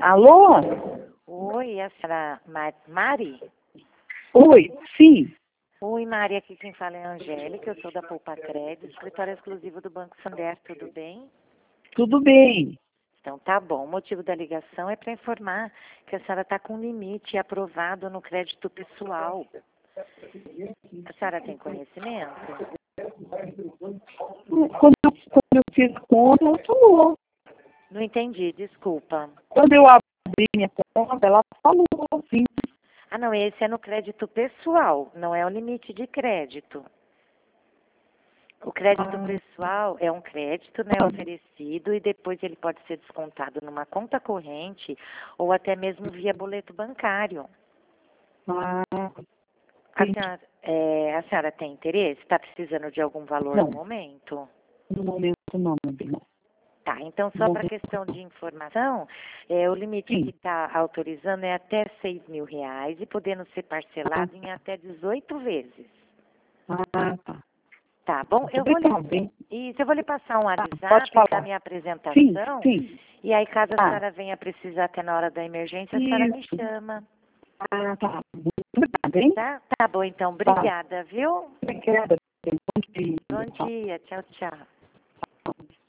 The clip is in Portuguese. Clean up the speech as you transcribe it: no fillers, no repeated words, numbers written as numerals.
Alô? Oi, a senhora Mari? Oi, sim. Oi, Mari, aqui quem fala é a Angélica, eu sou da Poupa Crédito, escritório exclusivo do Banco Santander, tudo bem? Tudo bem. Então tá bom, o motivo da ligação é para informar que a senhora está com limite aprovado no crédito pessoal. A senhora tem conhecimento? Quando eu fiz conta, ela falou. Não entendi, desculpa. Quando eu abri minha conta, ela falou, sim. Ah, não, esse é no crédito pessoal, não é o limite de crédito. O crédito pessoal é um crédito, né, oferecido e depois ele pode ser descontado numa conta corrente ou até mesmo via boleto bancário. Ah, A senhora tem interesse? Está precisando de algum valor não. no momento? No momento não, meu bem. Tá, então só para questão de informação, o limite Sim. que está autorizando é até R$ 6.000 e podendo ser parcelado em até 18 vezes. Ah, tá. Tá bom? Eu vou lhe passar um Pode WhatsApp falar. da minha apresentação. Sim. E aí, caso a senhora venha precisar até na hora da emergência, a senhora me Isso. chama. Ah, tá. Muito obrigada, hein? Tá? Tá bom, então. Obrigada, viu? Obrigada. Bom dia. Bom dia. Tchau, tchau.